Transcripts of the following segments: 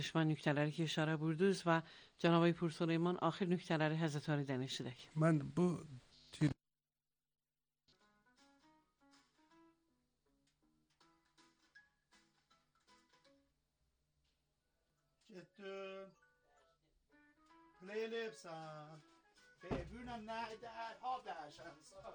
من nükteleri ki işare buyurdunuz ve Cenab-ı Pur Süleyman ahir nükteleri Hazreti Ali'den eşitdik. من bu Gittim. Playlipsen. Bebünüm neydi her ha derşensen.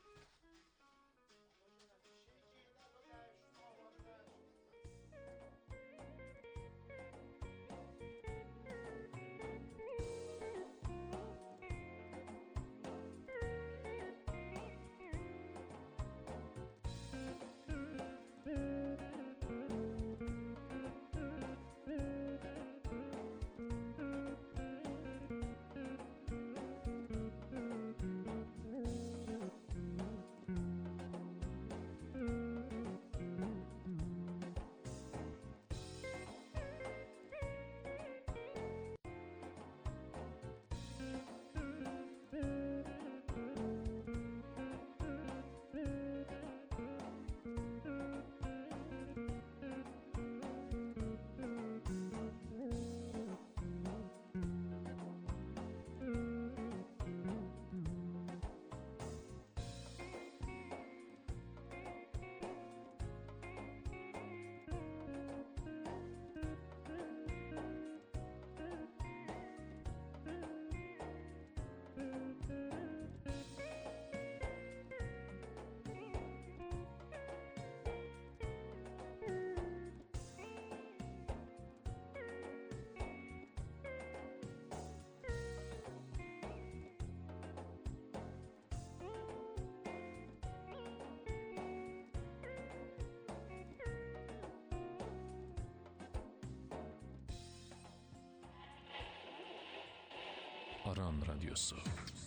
Aran Radyosu.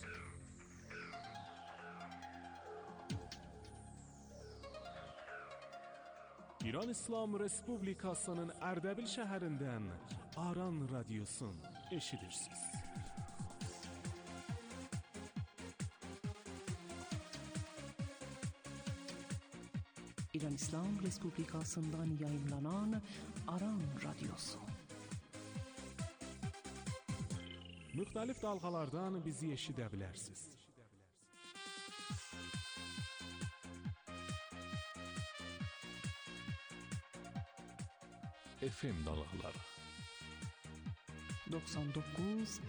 İran İslam Respublikasının Ərdəbil şəhərindən Aran Radyosun eşidirsiniz. İran İslam Respublikasından yayınlanan Aran Radyosu. Müxtəlif dalğalardan bizi eşidə bilərsiniz. FM dalğaları 99,3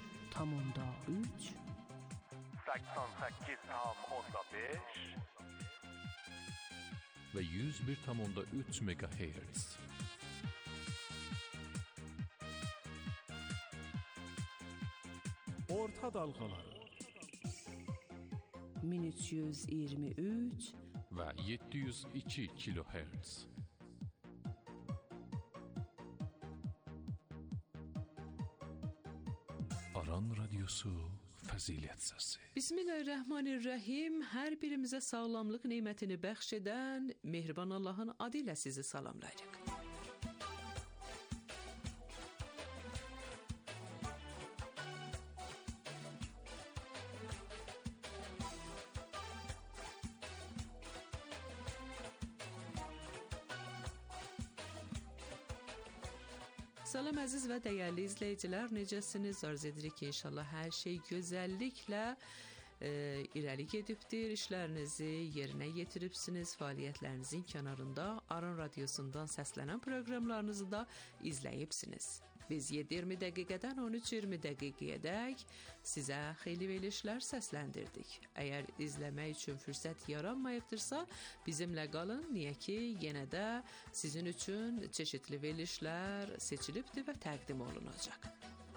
88,5 ve 101,3 MHz. Orta dalğaları 1323 ve 702 kHz. Aran Radyosu Fəzilət Səsi. Bismillahirrahmanirrahim. Hər birimizə sağlamlıq nemətini bəxş edən mehriban Allahın adı ilə sizi salamlayırıq. Salam əziz və dəyərli izləyicilər, necəsiniz? Arzu edirik ki, inşallah hər şey gözəlliklə irəli gedibdir, işlərinizi yerinə yetiribsiniz, fəaliyyətlərinizin kənarında Aran Radyosundan səslənən proqramlarınızı da izləyibsiniz. Biz 7-20 dəqiqədən 13-20 dəqiqəyədək sizə xeyli verilişlər səsləndirdik. Əgər izləmək üçün fürsət yaranmayıbdırsa, bizimlə qalın, niyə ki, yenə də sizin üçün çeşitli verilişlər seçilibdir və təqdim olunacaq.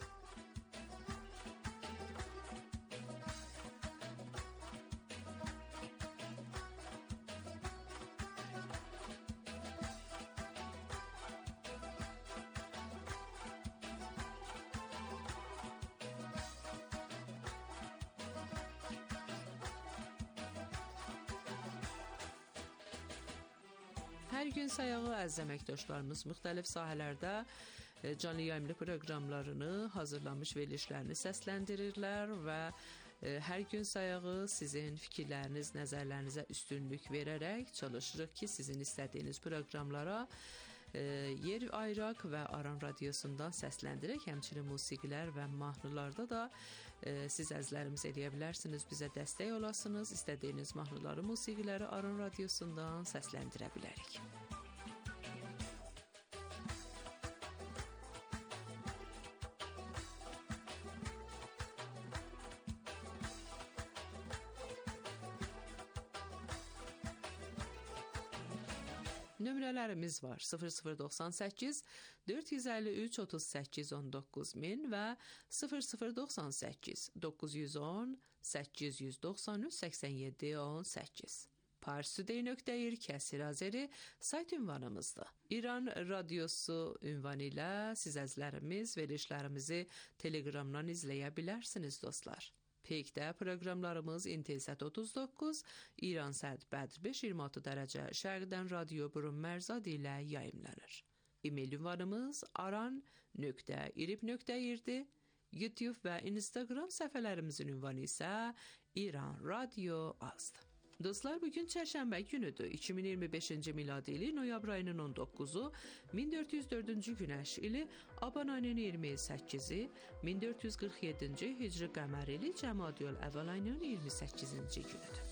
Hər gün sayağı əziz əməkdaşlarımız müxtəlif sahələrdə canlı yayımlı proqramlarını, hazırlanmış verilişlərini səsləndirirlər və hər gün sayağı sizin fikirləriniz, nəzərlərinizə üstünlük verərək çalışırıq ki, sizin istədiyiniz proqramlara yer ayıraq və Aran Radiosundan səsləndirək. Həmçinin musiqilər və mahnılarda da siz əzlərimiz eləyə bilərsiniz, bizə dəstək olasınız. İstədiyiniz mahnıları, musiqiləri Aran Radiosundan səsləndirə bilərik. Nömrələrimiz var: 0098 453 38 19000 və 0098 910 893 87 18. Parsuday.ir Kəsir Azeri sayt ünvanımızdır. İran Radiosu ünvanı ilə siz əzlərimiz, verilişlərimizi Telegramdan izləyə bilərsiniz dostlar. Peykdə proqramlarımız İntizat 39, İran Səd Bədr 5-26 dərəcə şərqdən Radio Burun Mərzad ilə yayımlanır. E-mail ünvanımız aran.irib.ir-dir. YouTube və Instagram səhifələrimizin ünvanı isə İran Radio azdır. Dostlar, bugün çərşənbə günüdür. 2025-ci miladi ili noyabr ayının 19-u, 1404-cü günəş ili, aban ayının 28-i, 1447-ci hicri qəmər ili, Cəmadiyül Əvvəl ayının 28-ci günüdür.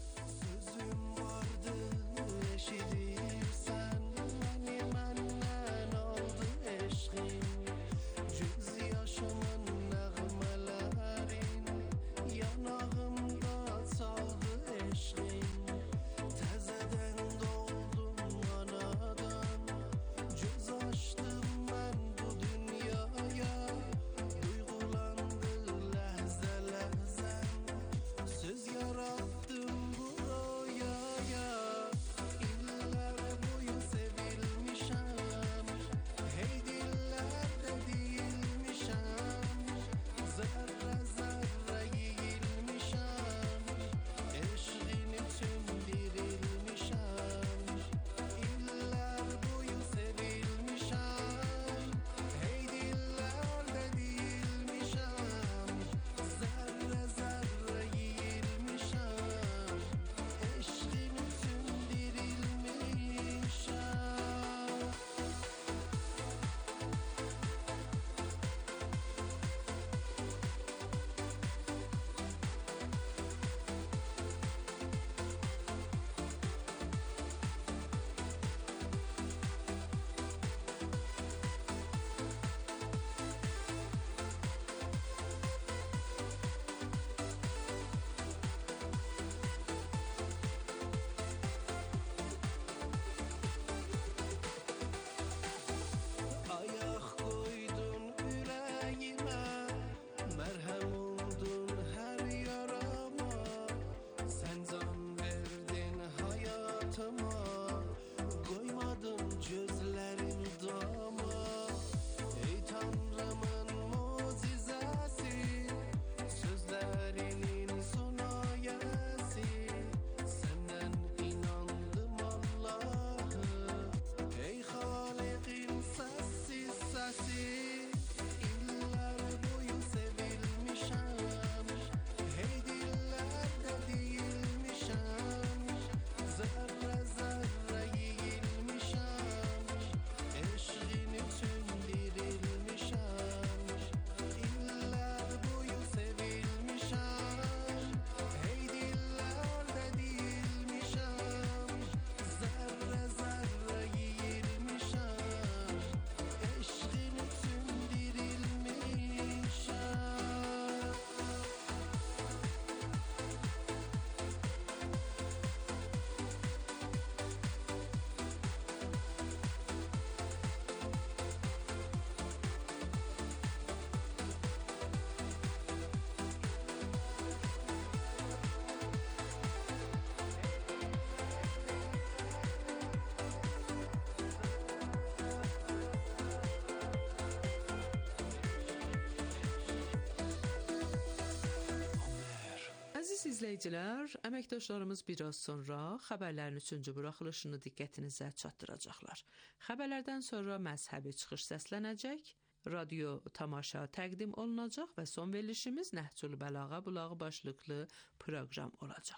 İzləyicilər, əməkdaşlarımız biraz sonra xəbərlərin 3-cü buraxılışını diqqətinizə çatdıracaqlar. Xəbərlərdən sonra məzhəbi çıxış səslənəcək, radio tamaşa təqdim olunacaq və son verilişimiz Nəhcül Bəlağa bulağı başlıqlı proqram olacaq.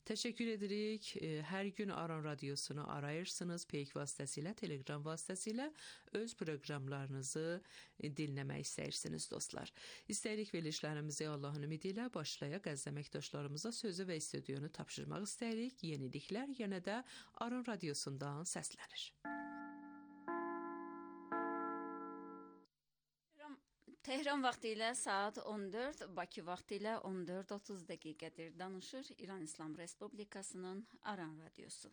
Teşekkür edirik. Hər gün Aran Radiosunu arayırsınız. Peyk vasitəsilə, Telegram vasitəsilə öz proqramlarınızı dinləmək istəyirsiniz dostlar. İstəyirik verilişlərimizi Allahın ümidi ilə başlayaq. Əziz əməkdaşlarımıza sözü və studionu tapşırmaq istəyirik. Yeniliklər yenə də Aran Radiosundan səslənir. Tehran vaxtı ilə saat 14, Bakı vaxtı ilə 14:30 dəqiqədir. Danışır İran İslam Respublikasının Aran Radiosu.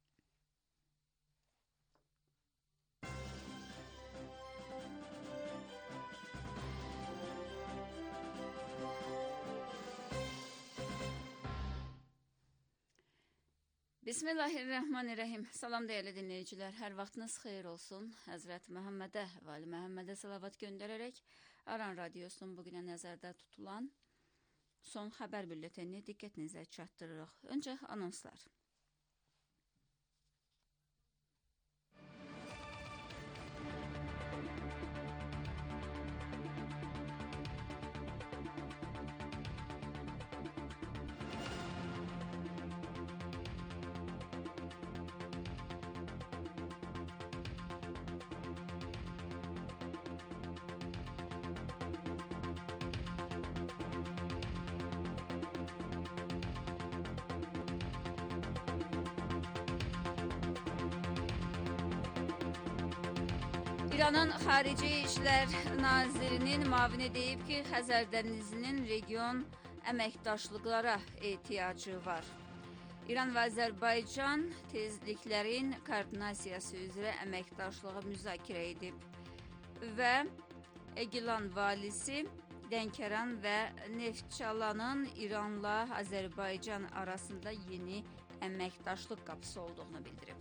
Bismillahirrahmanirrahim. Salam dəyərli dinləyicilər. Hər vaxtınız xeyir olsun. Həzrət Məhəmmədə və Ali Məhəmmədə salavat göndərərək Aran Radiosunun bugünə nəzərdə tutulan son xəbər bülletenini diqqətinizə çatdırırıq. Öncə anonslar. İranın Xarici İşlər Nazirinin müavini deyib ki, Xəzər dənizinin region əməkdaşlıqlara ehtiyacı var. İran və Azərbaycan tezliklərin koordinasiyası üzrə əməkdaşlığı müzakirə edib və Egilan valisi Lənkəran və Neftçalanın İranla Azərbaycan arasında yeni əməkdaşlıq qapısı olduğunu bildirib.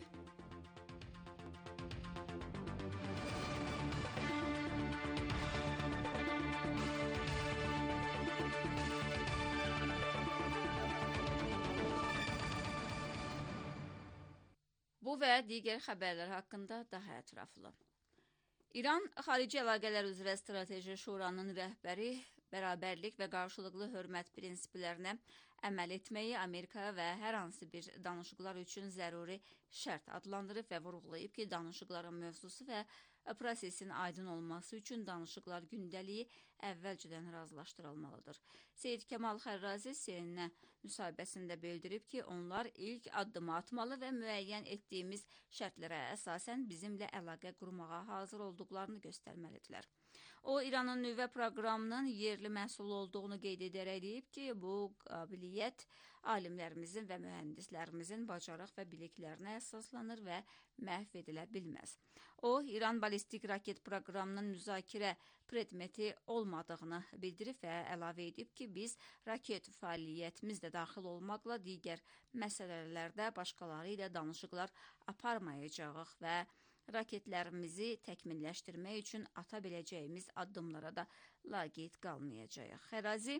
Bu və digər xəbərlər haqqında daha ətraflı. İran Xarici Əlaqələr üzrə Strateji Şuranın rəhbəri bərabərlik və qarşılıqlı hörmət prinsiplərinə əməl etməyi Amerika və hər hansı bir danışıqlar üçün zəruri şərt adlandırıb və vurğulayıb ki, danışıqların mövzusu və prosesin aydın olması üçün danışıqlar gündəliyi əvvəlcədən razılaşdırılmalıdır. Seyid Kəmal Xərrazi CNN-ə müsahibəsində bildirib ki, onlar ilk addımı atmalı və müəyyən etdiyimiz şərtlərə əsasən bizimlə əlaqə qurmağa hazır olduqlarını göstərməlidirlər. O, İranın nüvə proqramının yerli məhsul olduğunu qeyd edərək deyib ki, bu qabiliyyət alimlərimizin və mühəndislərimizin bacarıq və biliklərinə əsaslanır və məhv edilə bilməz. O, İran balistik raket proqramının müzakirə predmeti olmadığını bildirib və əlavə edib ki, biz raket fəaliyyətimizdə daxil olmaqla digər məsələlərdə başqaları ilə danışıqlar aparmayacağıq və raketlərimizi təkmilləşdirmək üçün ata biləcəyimiz addımlara da laqeyd qalmayacağıq. Xərazi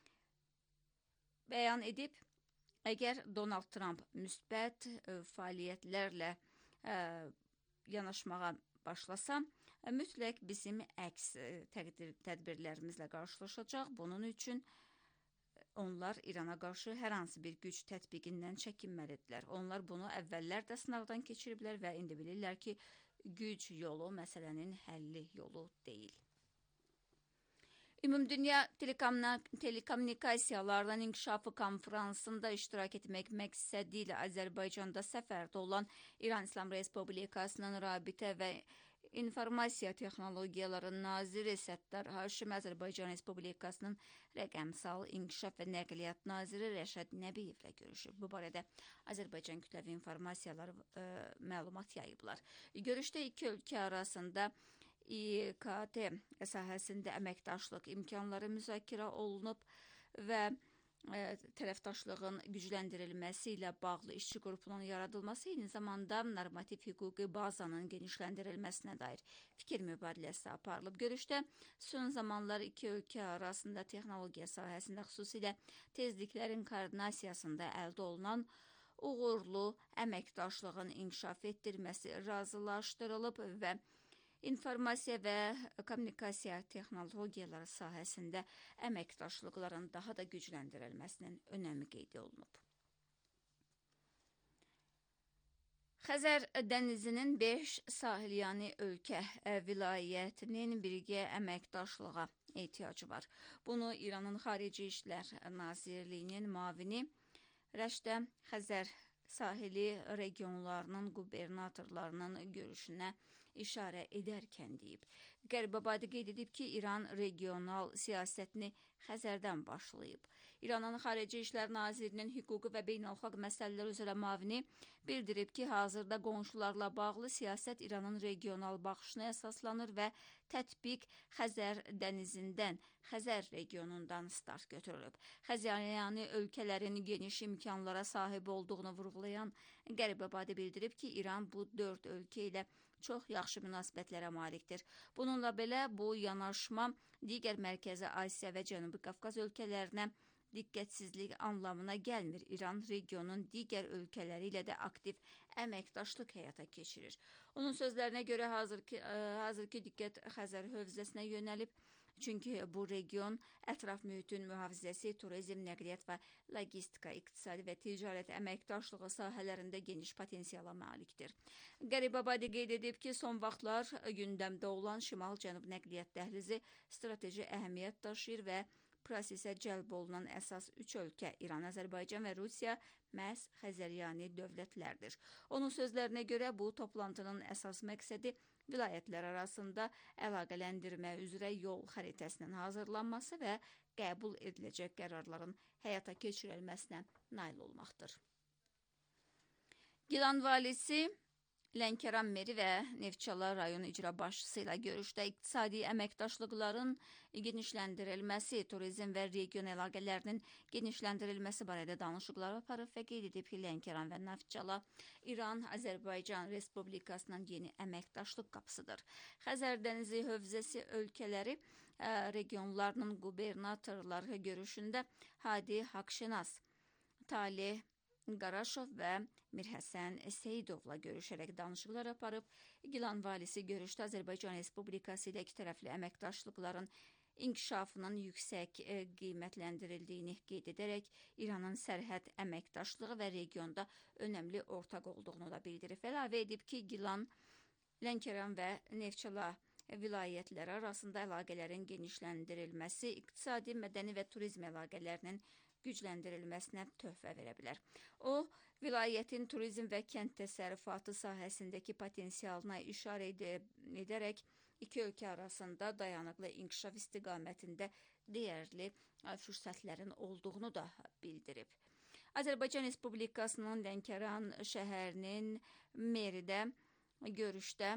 bəyan edib, əgər Donald Trump müsbət fəaliyyətlərlə yanaşmağa başlasa, mütləq bizim əks tədbirlərimizlə qarşılaşacaq. Bunun üçün onlar İrana qarşı hər hansı bir güc tətbiqindən çəkinməlidirlər. Onlar bunu əvvəllər də sınaqdan keçiriblər və indi bilirlər ki, güc yolu məsələnin həlli yolu deyil. Ümumdünya Telekommunikasiyalardan İnkişafı konferansında iştirak etmək məqsədi ilə Azərbaycanda səfərdə olan İran İslam Respublikasının Rabitə və İnformasiya Texnologiyaları Naziri Səttar Haşim Azərbaycan Respublikasının Rəqəmsal İnkişaf və Nəqliyyat Naziri Rəşad Nəbiyevlə görüşüb. Bu barədə Azərbaycan Kütləvi İnformasiyaları məlumat yayıblar. Görüşdə iki ölkə arasında İKT sahəsində əməkdaşlıq imkanları müzakirə olunub və tərəfdaşlığın gücləndirilməsi ilə bağlı işçi qrupunun yaradılması, eyni zamanda normativ hüquqi bazanın genişləndirilməsinə dair fikir mübadiləsi aparılıb. Görüşdə son zamanlar iki ölkə arasında texnologiya sahəsində xüsusilə tezliklərin koordinasiyasında əldə olunan uğurlu əməkdaşlığın inkişaf etdirməsi razılaşdırılıb və informasiya və kommunikasiya texnologiyaları sahəsində əməkdaşlıqların daha da gücləndirilməsinin önəmi qeyd olunub. Xəzər dənizinin 5 sahilyanı ölkə vilayətinin birgə əməkdaşlığa ehtiyacı var. Bunu İranın Xarici İşlər Nazirliyinin müavini Rəşdə Xəzər sahili regionlarının qubernatorlarının görüşünə işarə edərkən deyib. Qəribabadi qeyd edib ki, İran regional siyasətini Xəzərdən başlayıb. İranın Xarici İşlər Nazirinin hüquqi və beynəlxalq məsələlər üzrə müavini bildirib ki, hazırda qonşularla bağlı siyasət İranın regional baxışına əsaslanır və tətbiq Xəzər dənizindən, Xəzər regionundan start götürülüb. Xəzəryanı ölkələrin geniş imkanlara sahib olduğunu vurğulayan Qəribabadi bildirib ki, İran bu 4 ölkə ilə çox yaxşı münasibətlərə malikdir. Bununla belə bu yanaşma digər Mərkəzi Asiya və Cənubi Qafqaz ölkələrinə diqqətsizlik anlamına gəlmir. İran regionun digər ölkələri ilə də aktiv əməkdaşlıq həyata keçirir. Onun sözlərinə görə hazırki diqqət Xəzər hövzəsinə yönəlib. Çünki bu region ətraf mühitin mühafizəsi, turizm, nəqliyyat və logistika, iqtisadi və ticarət əməkdaşlığı sahələrində geniş potensiala malikdir. Qəribabadi qeyd edib ki, son vaxtlar gündəmdə olan Şimal-Cənub nəqliyyat dəhlizi strateji əhəmiyyət daşıyır və prosesə cəlb olunan əsas 3 ölkə İran, Azərbaycan və Rusiya məhz Xəzəryani dövlətlərdir. Onun sözlərinə görə bu toplantının əsas məqsədi vilayətlər arasında əlaqələndirmə üzrə yol xəritəsinin hazırlanması və qəbul ediləcək qərarların həyata keçirilməsinə nail olmaqdır. Gilan valisi Lənkəran meri və Neftçala rayon icra başçısı ilə görüşdə iqtisadi əməkdaşlıqların genişləndirilməsi, turizm və region əlaqələrinin genişləndirilməsi barədə danışıqlar aparıb və qeyd edib ki, Lənkəran və Neftçala İran, Azərbaycan Respublikasının yeni əməkdaşlıq qapısıdır. Xəzər dənizi hövzəsi ölkələri regionlarının qubernatorları görüşündə Hadi Haqşinas, Talih Qaraşov və Mirhəsən Seyidovla görüşərək danışıqlar aparıb. Gilan valisi görüşdə Azərbaycan Respublikası ilə ikitərəfli əməkdaşlıqların inkişafının yüksək qiymətləndirildiyini qeyd edərək İranın sərhəd əməkdaşlığı və regionda önəmli ortaq olduğunu da bildirib. Əlavə edib ki, Gilan, Lənkəran və Neftçala vilayətləri arasında əlaqələrin genişləndirilməsi, iqtisadi, mədəni və turizm əlaqələrinin gücləndirilməsinə töhfə verə bilər. O, vilayətin turizm və kənd təsərrüfatı sahəsindəki potensialına işarə edərək iki ölkə arasında dayanıqlı inkişaf istiqamətində dəyərli fürsətlərin olduğunu da bildirib. Azərbaycan Respublikasının Lənkəran şəhərinin meridə görüşdə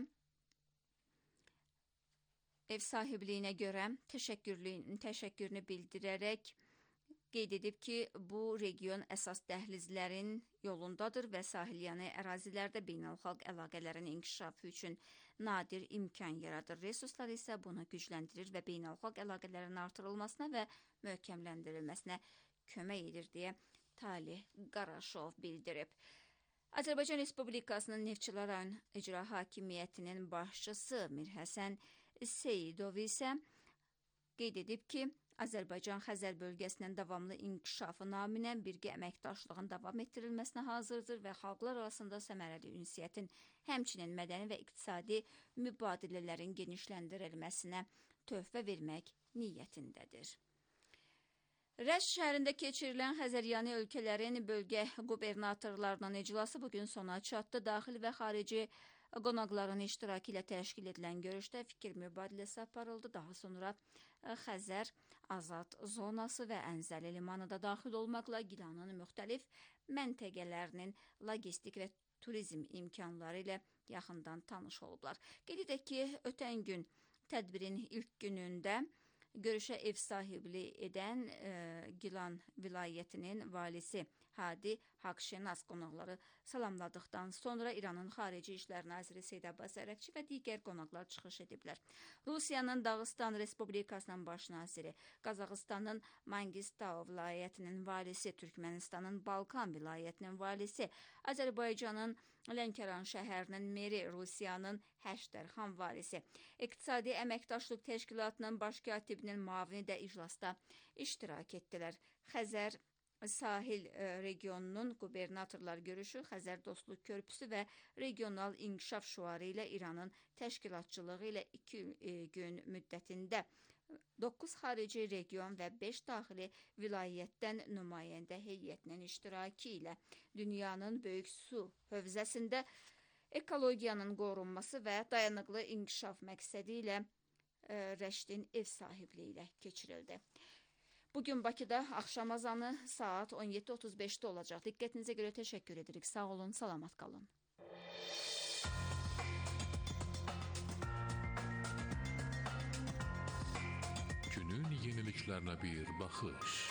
ev sahibliyinə görə təşəkkürünü bildirərək qeyd edib ki, bu region əsas dəhlizlərin yolundadır və sahilyanı ərazilərdə beynəlxalq əlaqələrin inkişafı üçün nadir imkan yaradır. Resurslar isə bunu gücləndirir və beynəlxalq əlaqələrin artırılmasına və möhkəmləndirilməsinə kömək edir deyə Talih Qaraşov bildirib. Azərbaycan Respublikasının Neftçala rayon icra hakimiyyətinin başçısı Mirhəsən Seyidov isə qeyd edib ki, Azərbaycan Xəzər bölgəsinin davamlı inkişafı naminə birgə əməkdaşlığın davam etdirilməsinə hazırdır və xalqlar arasında səmərəli ünsiyyətin, həmçinin mədəni və iqtisadi mübadilələrin genişləndirilməsinə töhfə vermək niyyətindədir. Rəşd şəhərində keçirilən Xəzəryanı ölkələrin bölgə qubernatorlarının iclası bugün sona çatdı. Daxili və xarici qonaqların iştirakı ilə təşkil edilən görüşdə fikir mübadiləsi aparıldı. Daha sonra Xəzər Azad zonası və Ənzəli limanı da daxil olmaqla Gilanın müxtəlif məntəqələrinin logistik və turizm imkanları ilə yaxından tanış olublar. Qeyd edək ki, ötən gün tədbirin ilk günündə görüşə ev sahibliyi edən Gilan vilayətinin valisi Hadi Haqşinas qonaqları salamladıqdan sonra İranın Xarici İşlər Naziri Seyid Abbas Ərəfçi və digər qonaqlar çıxış ediblər. Rusiyanın Dağıstan Respublikasının baş naziri, Qazaxıstanın Mangistau vilayətinin valisi, Türkmənistanın Balkan vilayətinin valisi, Azərbaycanın Lənkəran şəhərinin meri, Rusiyanın Həşdərxan valisi, İqtisadi Əməkdaşlıq Təşkilatının baş katibinin müavini də iclasda iştirak etdilər. Xəzər Sahil regionunun qubernatorlar görüşü, Xəzər Dostluq Körpüsü və regional inkişaf şüarı ilə İranın təşkilatçılığı ilə 2 gün müddətində 9 xarici region və 5 daxili vilayətdən nümayəndə heyətinin iştirakı ilə dünyanın böyük su hövzəsində ekologiyanın qorunması və dayanıqlı inkişaf məqsədi ilə Rəşdin ev sahibliyi ilə keçirildi. Bugün Bakıda axşam azanı saat 17:35'də olacaq. Diqqətinizə görə təşəkkür edirik. Sağ olun, salamat qalın. Günün yeniliklerine bir bakış.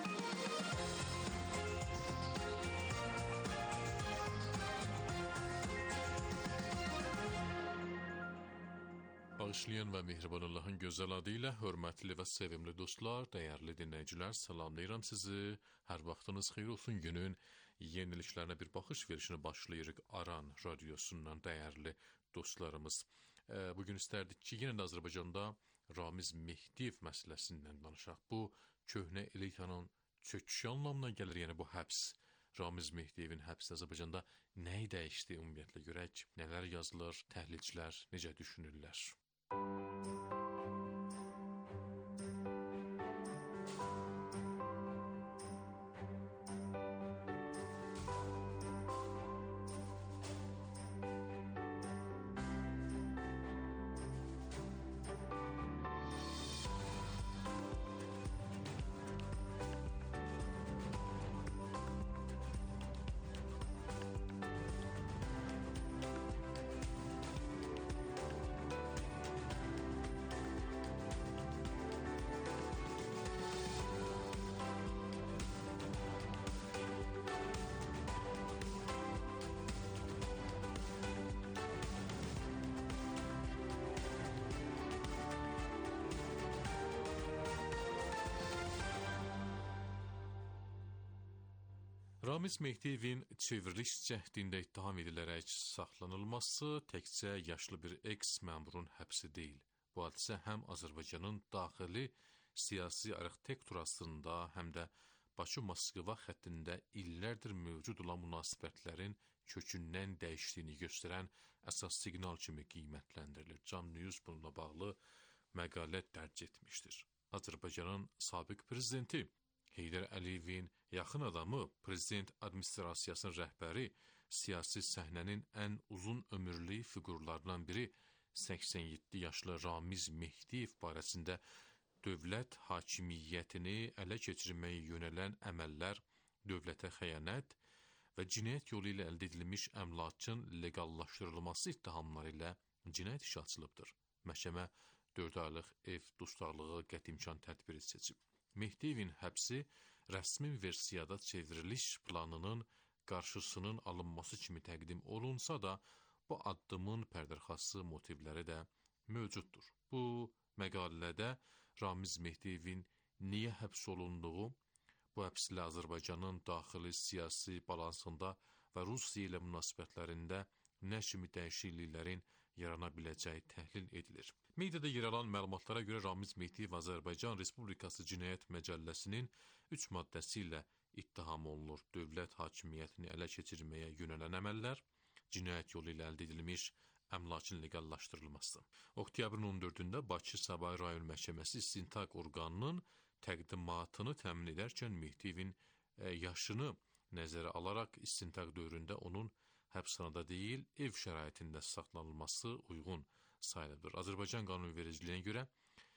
Bağışlayan və mehriban Allahın gözəl adı ilə hörmətli və sevimli dostlar, dəyərli dinləyicilər, salamlayıram sizi. Hər vaxtınız xeyir olsun. Günün yeniliklərinə bir baxış verişini başlayırıq Aran radiosundan, dəyərli dostlarımız. Bugün istərdik ki, yenə də Azərbaycanda Ramiz Mehdiyev məsələsindən danışaq. Bu, köhnə elitanın çöküşü anlamına gəlir, yəni bu həbs. Ramiz Mehdiyevin həbsi Azərbaycanda nəyi dəyişdi ümumiyyətlə görək, nələr yazılır, təhlilçilər necə düşünürlər? Ramiz Mehdiyevin çevriliş cəhdində ittiham edilərək saxlanılması təkcə yaşlı bir eks-məmurun həbsi deyil. Bu hadisə həm Azərbaycanın daxili siyasi arxitekturasında, həm də Bakı-Moskva xəttində illərdir mövcud olan münasibətlərin kökündən dəyişdiyini göstərən əsas siqnal kimi qiymətləndirilir. Can News bununla bağlı məqalə dərc etmişdir. Azərbaycanın sabiq prezidenti Heydər Əliyevin yaxın adamı, prezident administrasiyasının rəhbəri, siyasi səhnənin ən uzun ömürlü fiqurlarından biri 87 yaşlı Ramiz Mehdiyev barəsində dövlət hakimiyyətini ələ keçirməyə yönələn əməllər, dövlətə xəyanət və cinayət yolu ilə əldə edilmiş əmlakın legallaşdırılması ittihamları ilə cinayət işi açılıbdır. Məhkəmə 4 aylıq ev dustaqlığı qətimkan tədbiri seçib. Mehdiyevin həbsi rəsmi versiyada çevriliş planının qarşısının alınması kimi təqdim olunsa da, bu addımın pərdərxası motivləri də mövcuddur. Bu məqalədə Ramiz Mehdiyevin niyə həbs olunduğu, bu həbslə Azərbaycanın daxili siyasi balansında və Rusiya ilə münasibətlərində nə kimi dəyişikliklərin yarana biləcəyi təhlil edilir. Mediada yer alan məlumatlara görə Ramiz Mehdiyev Azərbaycan Respublikası Cinayət Məcəlləsinin 3 maddəsi ilə ittiham olunur. Dövlət hakimiyyətini ələ keçirməyə yönələn əməllər, cinayət yolu ilə əldə edilmiş əmlakın legallaşdırılması. Oktyabrın 14-də Bakı Sabah Rayon Məhkəməsi istintaq orqanının təqdimatını təmin edərkən Mehdiyevin yaşını nəzərə alaraq istintaq dövründə onun həbsxanada deyil, ev şəraitində saxlanılması uyğun sayılır. Azərbaycan qanunvericiliyinə görə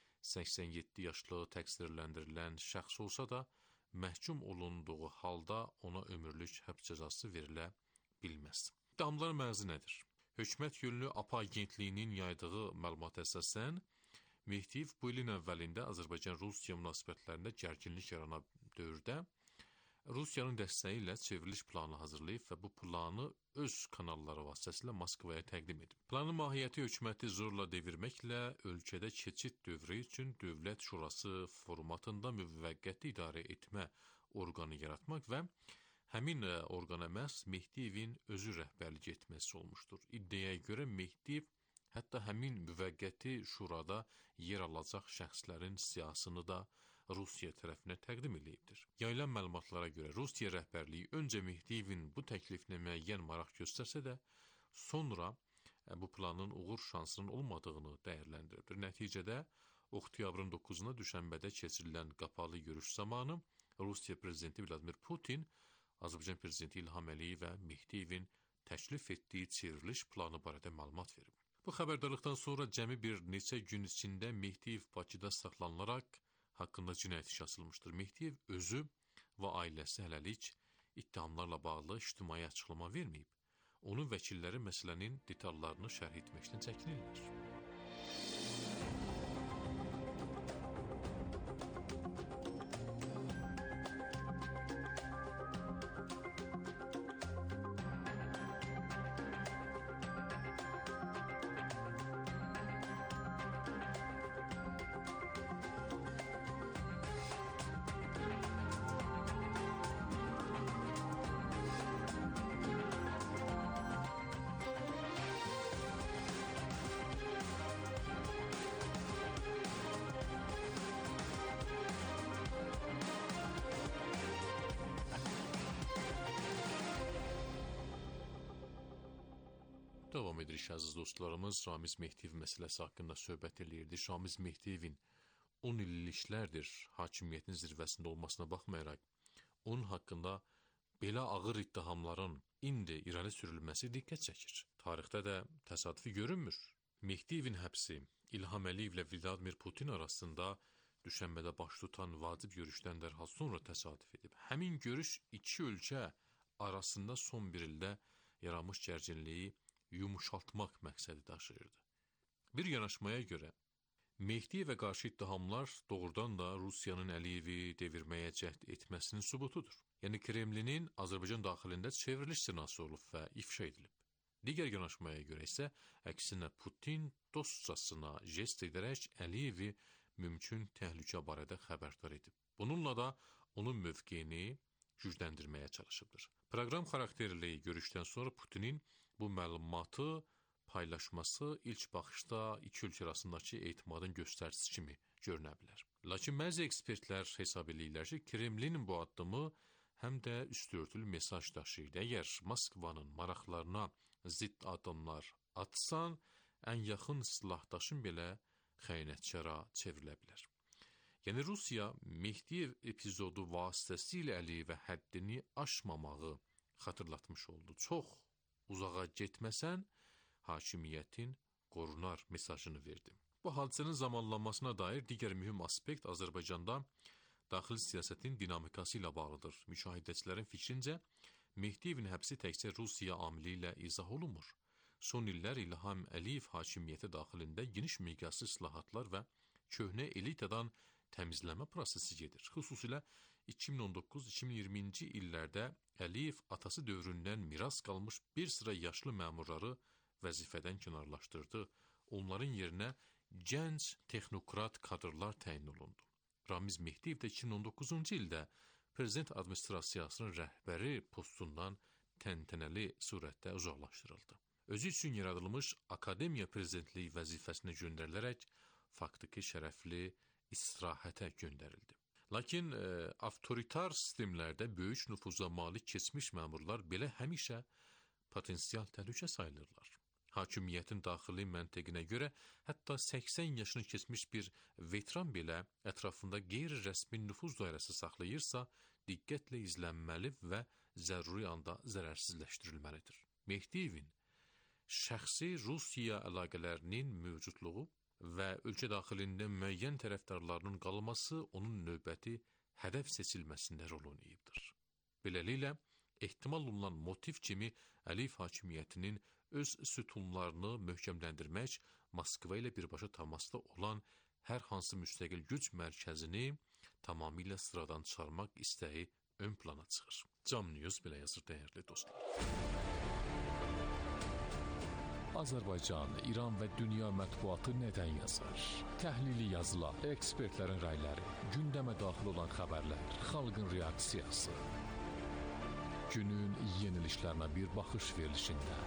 87 yaşlı təqsirləndirilən şəxs olsa da, məhkum olunduğu halda ona ömürlük həbs cəzası verilə bilməz. İttihamların məğzi nədir? Hökumət yönlü APA agentliyinin yaydığı məlumata əsasən, Mehdiyev bu ilin əvvəlində Azərbaycan-Rusiya münasibətlərində gərginlik yaranan dövrdə Rusiyanın dəstəyi ilə çevriliş planı hazırlayıb və bu planı öz kanalları vasitəsilə Moskvaya təqdim edib. Planın mahiyyəti hökuməti zorla devirməklə ölkədə keçid dövrü üçün Dövlət Şurası formatında müvəqqəti idarə etmə orqanı yaratmaq və həmin orqana məhz Mehdiyevin özü rəhbərlik etməsi olmuşdur. İddiaya görə Mehdiyev hətta həmin müvəqqəti şurada yer alacaq şəxslərin siyasını da Rusiya tərəfinə təqdim edilibdir. Yayılan məlumatlara görə Rusiya rəhbərliyi öncə Mehdiyevin bu təklifinə müəyyən maraq göstərsə də, sonra bu planın uğur şansının olmadığını dəyərləndiribdir. Nəticədə oktyabrın 9-na düşənbədə keçirilən qapalı görüş zamanı Rusiya prezidenti Vladimir Putin, Azərbaycan prezidenti İlham Əliyev və Mehdiyevin təklif etdiyi çevriliş planı barədə məlumat verib. Bu xəbərdarlıqdan sonra cəmi bir neçə gün içində Mehdiyev Bakıda saxlanılaraq haqqında cinayət işi açılmışdır. Mehdiyev özü və ailəsi hələlik ittihamlarla bağlı ictimai açıqlama verməyib. Onun vəkilləri məsələnin detallarını şərh etməkdən çəkinirlər. Davam edirik əziz dostlarımız. Ramiz Mehdiyev məsələsi haqqında söhbət eləyirdi. Ramiz Mehdiyevin 10 illiklərdir hakimiyyətin zirvəsində olmasına baxmayaraq, onun haqqında belə ağır ittihamların indi irəli sürülməsi diqqət çəkir. Tarixdə də təsadüfi görünmür. Mehdiyevin həbsi İlham Əliyev ilə Vladimir Putin arasında düşənbədə baş tutan vacib görüşdən dərhal sonra təsadüf edib. Həmin görüş iki ölkə arasında son bir ildə yaranmış gərginliyi yumuşaltmaq məqsədi daşıyırdı. Bir yanaşmaya görə, Mehdiyevə qarşı ittihamlar doğrudan da Rusiyanın Əliyevi devirməyə cəhd etməsinin sübutudur. Yəni Kremlinin Azərbaycan daxilində çevriliş ssenarisi olub və ifşa edilib. Digər yanaşmaya görə isə əksinə Putin dostcasına jest edərək Əliyevi mümkün təhlükə barədə xəbərdar edib. Bununla da onun mövqeyini gücləndirməyə çalışıbdır. Proqram xarakterli görüşdən sonra Putinin bu məlumatı paylaşması ilk baxışda iki ölkə arasındakı etimadın göstəricisi kimi görünə bilər. Lakin bəzi ekspertlər hesab edirlər ki, Kremlinin bu addımı həm də üstörtülü mesaj daşıyır. Əgər Moskvanın maraqlarına zidd addımlar atsan, ən yaxın silahdaşın belə xəyanətkara çevrilə bilər. Yəni Rusiya Mehdiyev epizodu vasitəsilə Əliyevə həddini aşmamağı xatırlatmış oldu. Çox uzağa getməsən, hakimiyyətin qorunar mesajını verdi. Bu hadisənin zamanlanmasına dair digər mühüm aspekt Azərbaycanda daxili siyasətin dinamikası ilə bağlıdır. Müşahidəçilərin fikrincə, Mehdiyevin həbsi təkcə Rusiya amili ilə izah olunmur. Son illər İlham Əliyev hakimiyyəti daxilində geniş miqyaslı islahatlar və köhnə elitadan təmizləmə prosesi gedir. Xüsusilə 2019-2020-ci illərdə Əliyev atası dövründən miras qalmış bir sıra yaşlı məmurları vəzifədən kənarlaşdırdı. Onların yerinə gənc texnokrat kadrlar təyin olundu. Ramiz Mehdiyev də 2019-cu ildə prezident administrasiyasının rəhbəri postundan təntənəli surətdə uzaqlaşdırıldı. Özü üçün yaradılmış akademiya prezidentliyi vəzifəsinə göndərilərək faktiki şərəfli istirahətə göndərildi. Lakin avtoritar sistemlərdə böyük nüfuza malik keçmiş məmurlar belə həmişə potensial təhlükə sayılırlar. Hakimiyyətin daxili məntiqinə görə hətta 80 yaşını keçmiş bir veteran belə ətrafında qeyri-rəsmi nüfuz dairəsi saxlayırsa, diqqətlə izlənməli və zəruri anda zərərsizləşdirilməlidir. Mehdiyevin şəxsi Rusiya əlaqələrinin mövcudluğu və ölkə daxilində müəyyən tərəfdarlarının qalması onun növbəti hədəf seçilməsində rol oynayıbdır. Beləliklə, ehtimal olunan motiv kimi Əliyev hakimiyyətinin öz sütunlarını möhkəmləndirmək, Moskva ilə birbaşa təmasda olan hər hansı müstəqil güc mərkəzini tamamilə sıradan çıxarmaq istəyi ön plana çıxır. Cam News belə yazır, dəyərli dostlar. Azərbaycan, İran və dünya mətbuatı nədən yazar? Təhlili yazılar, ekspertlərin rəyləri, gündəmə daxil olan xəbərlər, xalqın reaksiyası. Günün yenilişlərinə bir baxış verilişində.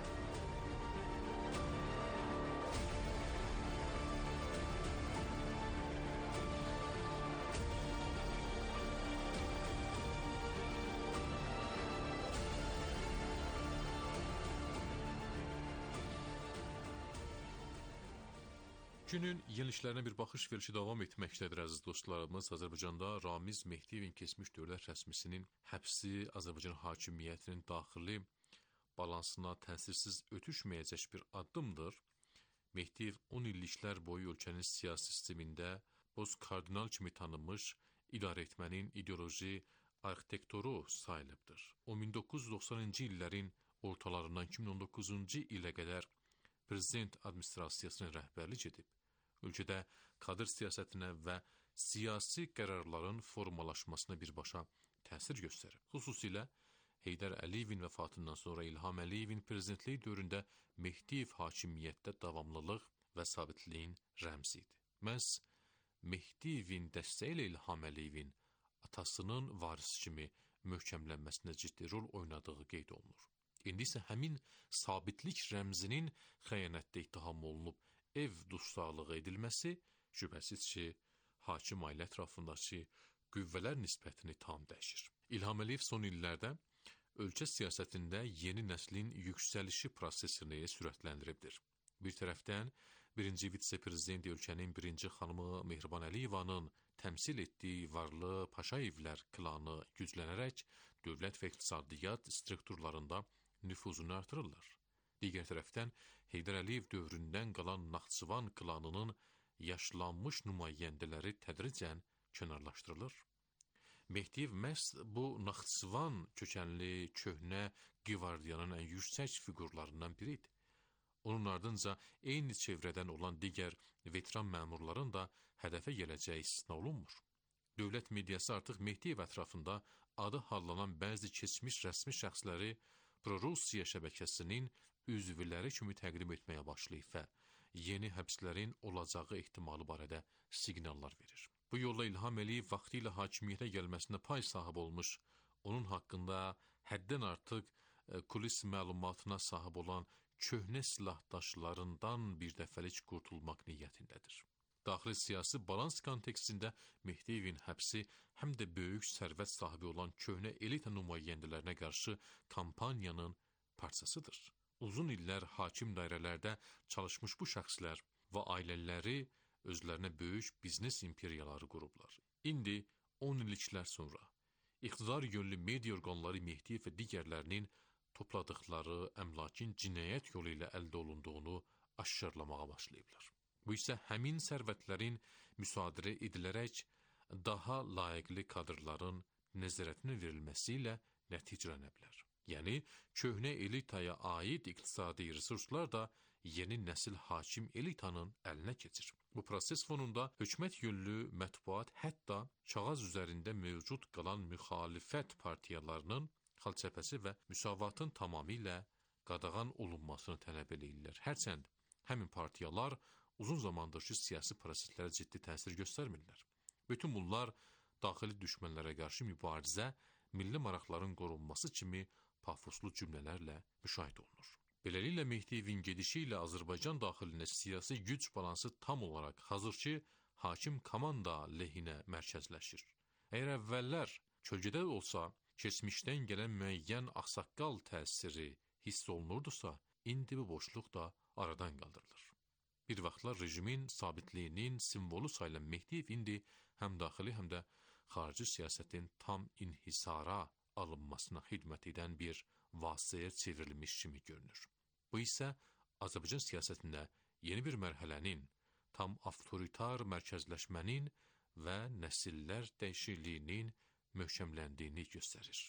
Günün yenilişlərinə bir baxış verişi davam etməkdədir əziz dostlarımız. Azərbaycanda Ramiz Mehdiyevin keçmiş dövlət rəsmisinin həbsi Azərbaycan hakimiyyətinin daxili balansına təsirsiz ötüşməyəcək bir addımdır. Mehdiyev 10 illiklər boyu ölkənin siyasi sistemində boz kardinal kimi tanınmış idarəetmənin ideoloji arxitektoru sayılıbdır. O 1990-cı illərin ortalarından 2019-cu ilə qədər prezident administrasiyasına rəhbərlik edib. Ölkədə kadr siyasətinə və siyasi qərarların formalaşmasına birbaşa təsir göstərib. Xüsusilə Heydər Əliyevin vəfatından sonra İlham Əliyevin prezidentliyi dövründə Mehdiyev hakimiyyətdə davamlılıq və sabitliyin rəmzi idi. Məhz Mehdiyevin dəstəyi ilə İlham Əliyevin atasının varisi kimi möhkəmlənməsinə ciddi rol oynadığı qeyd olunur. İndi isə həmin sabitlik rəmzinin xəyanətdə ittiham olunub ev dustaqlığı edilməsi şübhəsiz ki, hakim ailə ətrafındakı qüvvələr nisbətini tam dəyişir. İlham Əliyev son illərdə ölkə siyasətində yeni nəslin yüksəlişi prosesini sürətləndiribdir. Bir tərəfdən, birinci vitse-prezident ölkənin birinci xanımı Mehriban Əliyevanın təmsil etdiyi Varlı Paşayevlər klanı güclənərək dövlət və iqtisadiyyat strukturlarında nüfuzunu artırırlar. Digər tərəfdən, Heydər Əliyev dövründən qalan Naxçıvan klanının yaşlanmış nümayəndələri tədricən kənarlaşdırılır. Mehdiyev məhz bu Naxçıvan kökənli köhnə Givardiyanın ən yüksək fiqurlarından biridir. Onun ardınca eyni çevrədən olan digər veteran məmurların da hədəfə gələcəyi istisna olunmur. Dövlət mediası artıq Mehdiyev ətrafında adı hallanan bəzi keçmiş rəsmi şəxsləri Pro-Rusiya şəbəkəsinin üzvləri kimi təqdim etməyə başlayıb və yeni həbslərin olacağı ehtimalı barədə siqnallar verir. Bu yolla İlham Əliyev vaxtilə hakimiyyətə gəlməsinə pay sahib olmuş, onun haqqında həddən artıq kulis məlumatına sahib olan köhnə silahdaşlarından bir dəfəlik qurtulmaq niyyətindədir. Daxili siyasi balans kontekstində Mehdiyevin həbsi həm də böyük sərvət sahibi olan köhnə elita nümayəndələrinə qarşı kampaniyanın parçasıdır. Uzun illər hakim dairələrdə çalışmış bu şəxslər və ailələri özlərinə böyük biznes imperiyaları qurublar. İndi 10 illiklər sonra iqtidar yönlü media orqanları Mehdiyev və digərlərinin topladıqları əmlakin cinayət yolu ilə əldə olunduğunu aşkarlamağa başlayıblar. Bu isə həmin sərvətlərin müsadirə edilərək daha layiqli kadrların nəzarətinə verilməsi ilə nəticələnə bilər. Yəni, köhnə elitaya aid iqtisadi resurslar da yeni nəsil hakim elitanın əlinə keçir. Bu proses fonunda hökumət yönlü mətbuat hətta kağız üzərində mövcud qalan müxalifət partiyalarının Xalq Cəbhəsi və Müsavatın tamamilə qadağan olunmasını tələb edirlər. Hərçənd həmin partiyalar uzun zamandır ki, siyasi proseslərə ciddi təsir göstərmirlər. Bütün bunlar daxili düşmənlərə qarşı mübarizə, milli maraqların qorunması kimi pafoslu cümlələrlə müşahidə olunur. Beləliklə, Mehdiyevin gedişi ilə Azərbaycan daxilində siyasi güc balansı tam olaraq hazırki hakim komanda lehinə mərkəzləşir. Əgər əvvəllər kölgədə olsa, keçmişdən gələn müəyyən ağsaqqal təsiri hiss olunurdusa, indi bu boşluq da aradan qaldırılır. Bir vaxtlar rejimin sabitliyinin simvolu sayılan Mehdiyev indi həm daxili, həm də xarici siyasətin tam inhisara alınmasına xidmət edən bir vasitəyə çevrilmiş kimi görünür. Bu isə Azərbaycan siyasətində yeni bir mərhələnin, tam avtoritar mərkəzləşmənin və nəsillər dəyişikliyinin möhkəmləndiyini göstərir.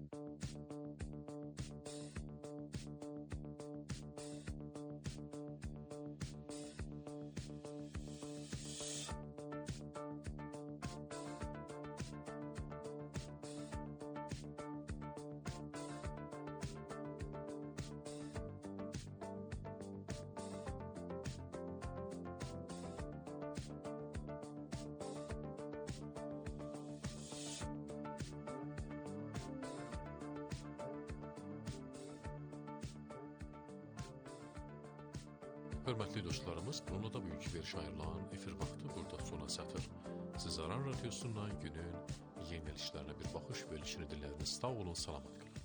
Hörmətli dostlarımız, bununla da bugünkü veriş ayrılan efir vaxtı burada sona çatır. Siz Aran Radyosu'ndan günün yenilişlərinə bir baxış verilişini dinlədiniz. Sağ olun, salamat qalın.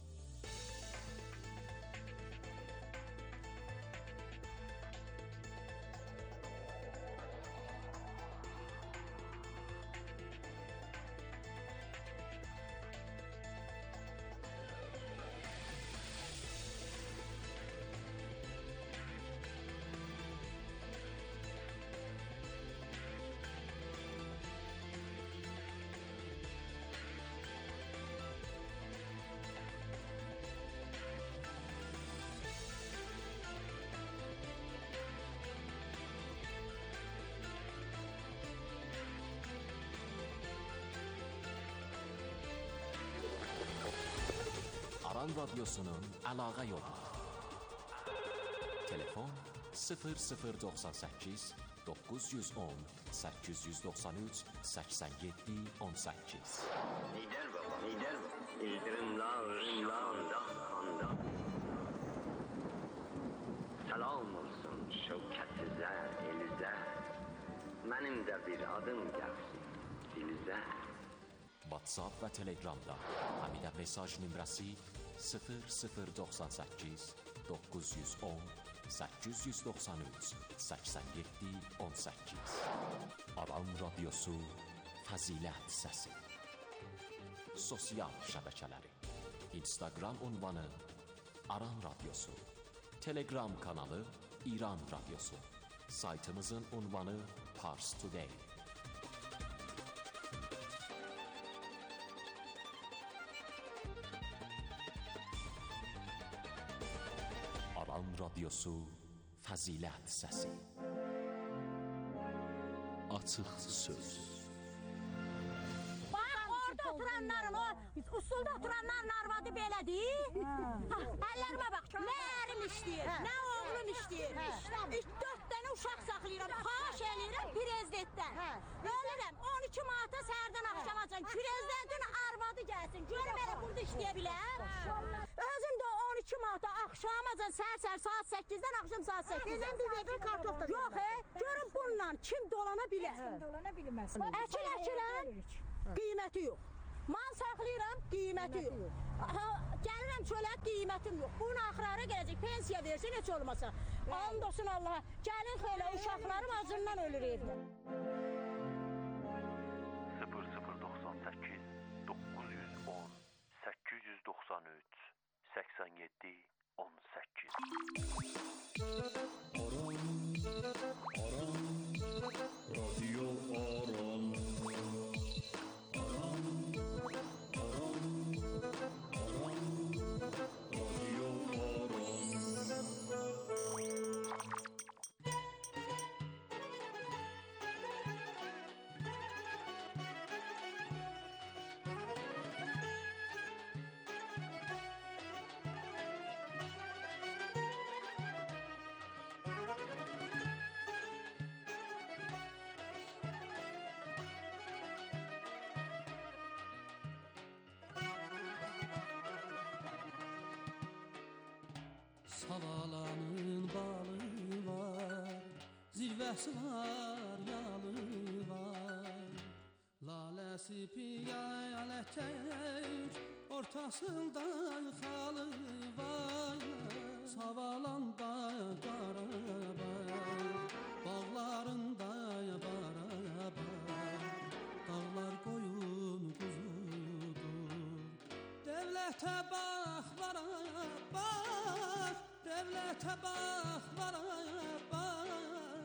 Aran Radyosu'nun əlaqə yolu. Telefon 0098 910 893 87 18. Lider baba, lider baba. İldırımlarında handa. Salam olsun şevkətizə, elizə. Mənim də bir adım gəlsin dilizə. WhatsApp və Telegramda Həmidə mesaj nömrəsi 0098 910 893 87 18. Aran Radyosu Fəzilət Səsi. Sosial şəbəkələri: Instagram ünvanı Aran Radyosu, Telegram kanalı İran Radyosu, saytımızın ünvanı Pars Today. Aran Radyosu Fəzilət Səsi. Açıq söz. Oturanların, o usulda oturanların arvadı belədir. Əllərimə bax, nə ərim işləyir, nə oğlum işləyir. 4 dənə uşaq saxlayıram, xahiş eləyirəm prezidentdən. Ölürəm, 12 manata səhərdən axşamacan, prezidentün arvadı gəlsin, görüm elə burada işləyə bilər. Özüm də 12 manata axşamacan, səhər saat 8-dən axşam saat 8-dən. Bizdən bir vedrə kartof da yox, görüm bununla kim dolana bilər. Kim dolana bilməz. Əkirəm, qiyməti yox. Mal saxlayıram, qiyməti yox. Gəlirəm çölə, qiymətim yox. Bunun axırara gələcək, pensiya versin, heç olmasa. And olsun Allaha. Gəlin xeylə, uşaqlarım acından ölür evdə. 0098 910 893 87 18. Aran Radyo Aran. Savalanın balı var, zirvəsi var, yalı var. Laləsi piyalətək, ortasında xalı var. Savalanda Qarabağ, bağlarında Qarabağ. Dağlar qoyun quzudur, devlətə bax, vara bax. Devlətə bax, vara bax.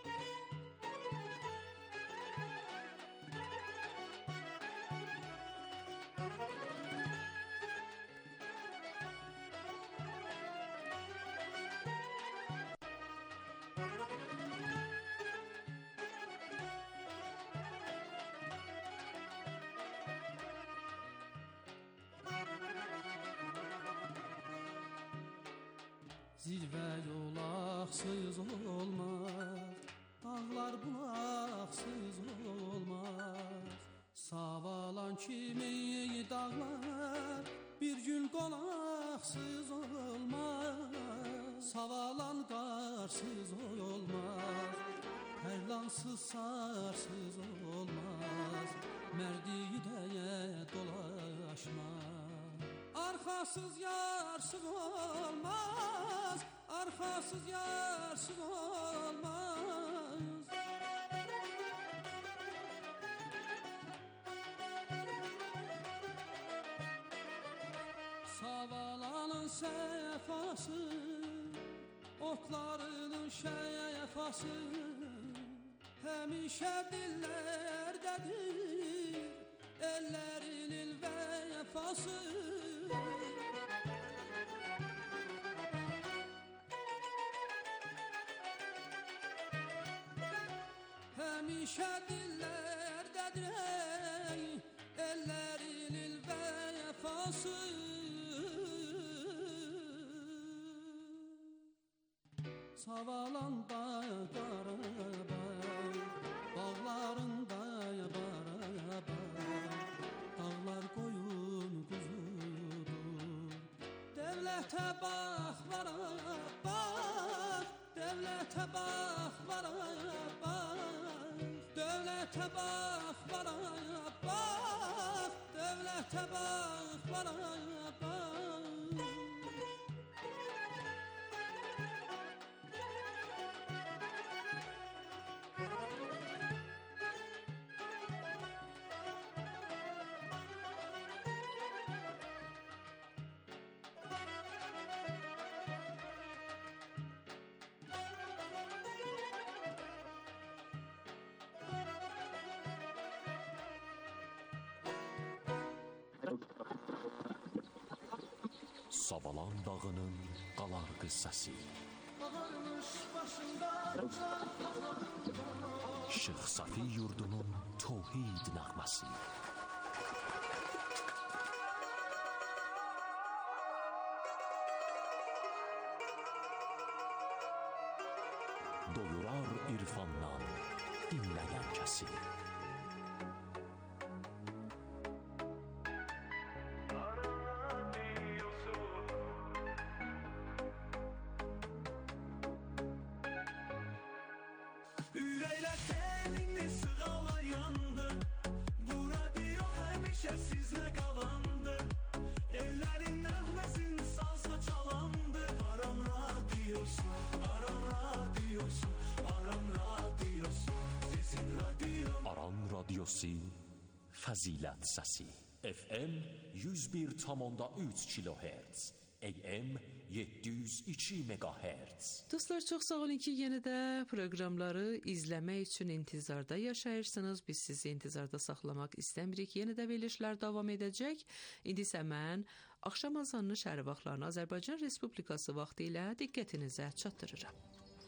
Zirvə yolaqsız olmaz, dağlar bulaqsız olmaz. Savalan kimi dağlar bir gün qonaqsız olmaz. Savalan qarsız olmaz, pərlansız sarsız olmaz. Mərdiyə dolaşmaz. Arxasız yarsız olmaz, arxasız yarsız olmaz. Savalanın sefası, otlarının şefası, həmişə dillərdədir, ellərinin vəfası. Həmişə dillərdədir, ellərinin vəfası. Savalanda Qarabağ, bağlarında Qarabağ, dağlar qoyun quzuyudur. Devlətə baxlara bax, devlətə baxlara bax, devlətə baxlara bax, devlətə baxlara bax. Savalan dağının qalarqı səsi, Şeyx Safi yurdunun tövhid nəğməsi, doyurar irfandan dinləyən kəsi. Fəzilət səsi FM 101,3 kHz AM 702 MHz. Dostlar, çox sağ olun ki, yenə də proqramları izləmək üçün intizarda yaşayırsınız. Biz sizi intizarda saxlamaq istəmirik. Yenə də verilişlər davam edəcək. İndi isə mən axşam azanının şəhər vaxtlarını Azərbaycan Respublikası vaxtı ilə diqqətinizə çatdırıram.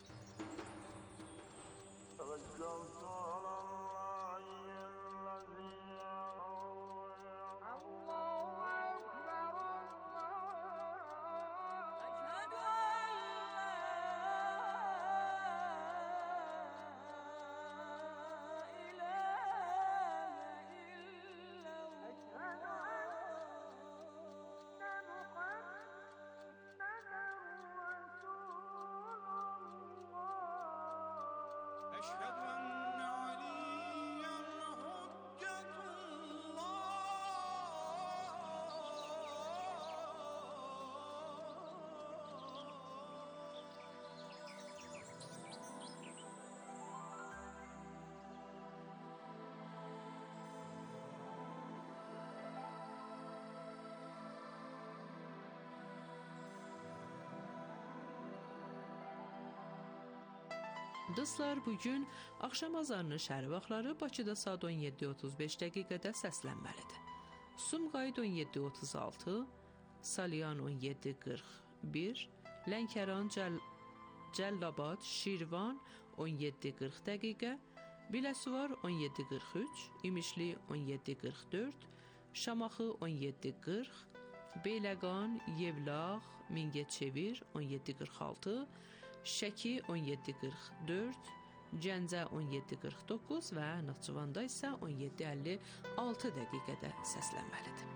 Dostlar, bugün axşam azanının şəhər vaxtları Bakıda saat 17:35 dəqiqədə səslənməlidir. Sumqayıt 17:36, Salyan 17:41, Lənkəran, Cəllabad, Şirvan 17:40 dəqiqə, Biləsuvar 17:43, İmişli 17:44, Şamaxı 17:40, Beyləqan, Yevlax, Mingəçevir 17:46, Şəki 17:44, Gəncə 17:49 və Naxçıvanda isə 17:56 dəqiqədə səslənməlidir.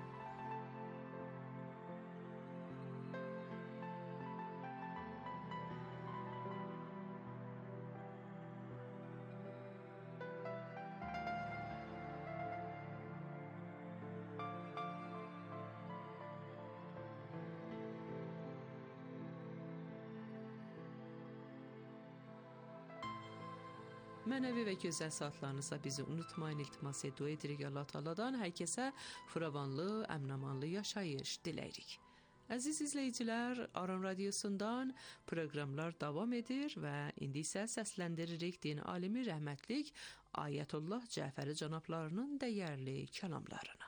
Mənəvi və gözəl saatlarınızda bizi unutmayın, iltimas edirik Allah Teala'dan. Hər kəsə firavanlı, əminamanlı yaşayış diləyirik. Əziz izləyicilər, Aran Radiosundan proqramlar davam edir və indi isə səsləndiririk din alimi rəhmətlik Ayətullah Cəfəri cənablarının dəyərli kəlamlarını.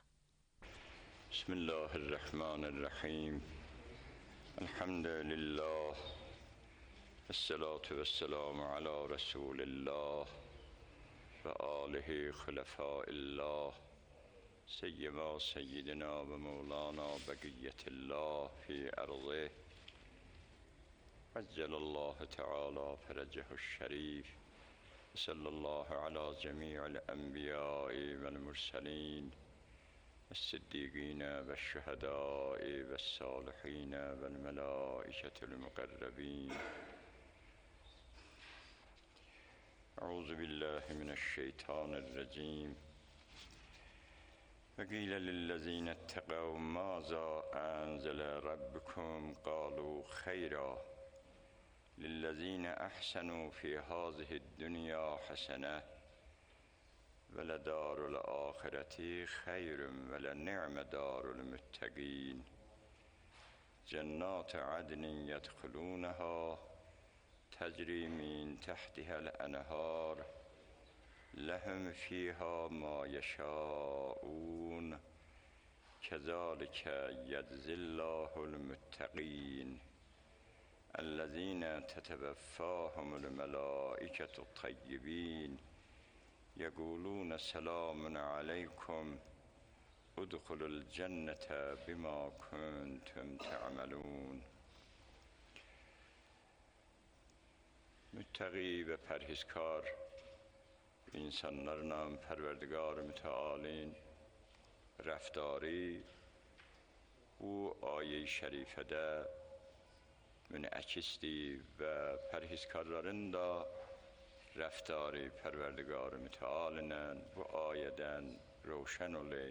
Bismillahirrahmanirrahim. Elhamdülillah. Esselatu vesselamu ala Resulillah ve alihi khulafaillah seyyima seyyidina ve mevlana beqiyetillah fi erzih عجل الله تعالى فرجه الشريف. صلى الله على جميع الأنبياء والمرسلين الصديقين والشهداء والصالحين والملائكة المقربين. أعوذ بالله من الشيطان الرجيم. وقيل للذين اتقوا ماذا أنزل ربكم قالوا خيرا للذين أحسنوا في هذه الدنيا حسنة ولدار الآخرة خير ولنعم دار المتقين. جنات عدن يدخلونها تجري من تحتها الأنهار لهم فيها ما يشاءون كذلك يجزي الله المتقين الذين تتوفاهم الملائكة الطيبين يقولون سلام عليكم ادخلوا الجنة بما كنتم تعملون. Müttəqi və pərhizkar insanlarla Pərverdigar mütəalin rəftarı bu ayə-i şərifədə münəkisdir və pərhizkarların da rəftarı Pərverdigar mütəalinə bu ayədən roşən olur.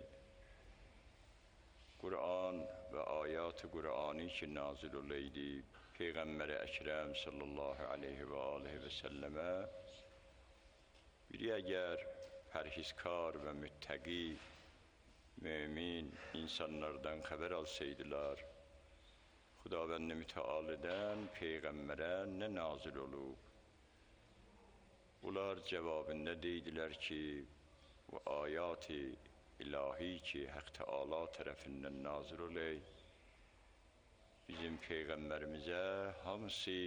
Qur'an və ayat-ı Qur'ani ki nazil olaydı Peyğəmbər-i Əkrəm sallallahu aleyhi və aleyhi və səlləmə biri əgər pərhizkar və müttəqi mümin insanlardan xəbər alsaydılar Xudavənd-i mütəalidən Peyğəmbərə nə nazil olub? Bunlar cavabında deydilər ki bu ayat-ı ilahi ki Haqq Teala tərəfindən nazil olay bizim Peyğəmbərimizə hamısı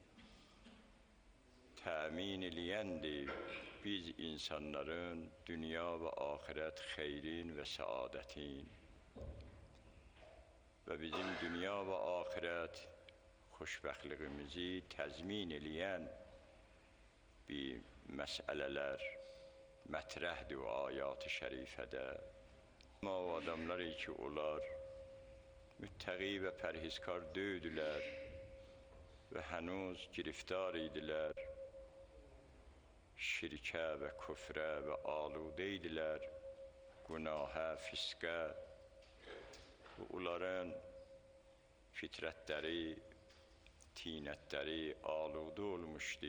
təmin eləyəndir. Biz insanların dünya və axirət xeyrin və səadətin və bizim dünya və axirət xoşbəxtliyimizi təzmin eləyən bir məsələlər mətrəhdir o ayat-ı şərifədə. Amma o adamlar ki onlar müttəqi və pərhizkar döydülər və hənuz giriftar idilər, şirkə və küfrə və aludə idilər, günahə, fiskə və onların fitrətləri, tinətləri aludə olmuşdu.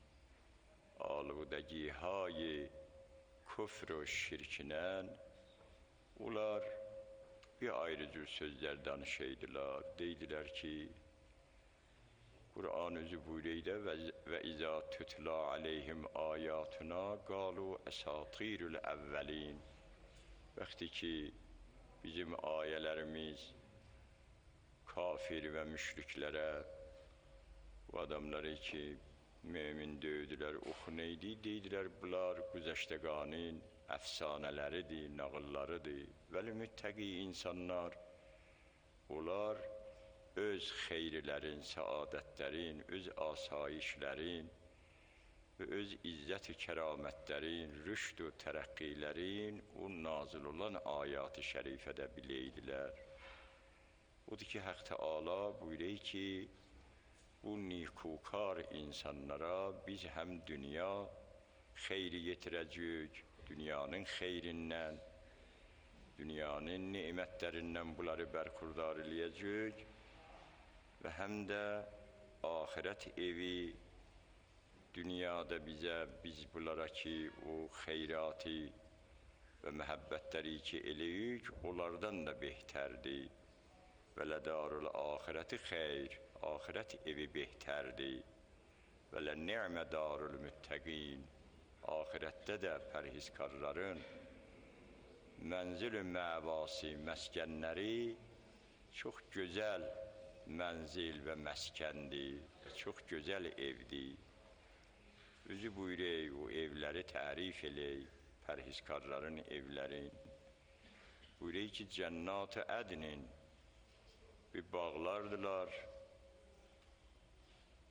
Aludəgihay küfr və şirkinə onlar bir ayrı cür sözlər danışaydılar. Deydilər ki Qur'an özü buyuruydu və izə tutla aleyhim ayatuna qalu əsatirul əvvəlin. Vaxtı ki bizim ayələrimiz kafir və müşriklərə bu adamları ki mümin döydülər, oxu neydi? Deydilər bunlar güzəştəqanın əfsanələridir, nağıllarıdır. Vəli müttəqi insanlar onlar öz xeyirlərin, səadətlərin, öz asayişlərin və öz izzət-i kəramətlərin, rüşd-ü tərəqqilərin o nazil olan ayat-ı şərifədə biləydilər. Odur ki, Haqq Teala buyurur ki, bu nikukar insanlara biz həm dünya xeyri yetirəcək, dünyanın xeyrindən, dünyanın nemətlərindən bunları bərxurdar eləyəcək və həm də axirət evi dünyada biz bunlara ki o xeyratı və məhəbbətləri ki eləyik, onlardan da behtərdir. Və lədarul axirəti xeyr, axirət evi behtərdir. Və lənni'mə darul müttəqin, axirətdə də pərhizkarların mənzil-ü məvasi, məskənləri çox gözəl mənzil və məskəndir, çox gözəl evdir. Özü buyurur, o evləri tərif eləyir, pərhizkarların evlərin. Buyurur ki, cənnat-ı ədnin bir bağlardılar,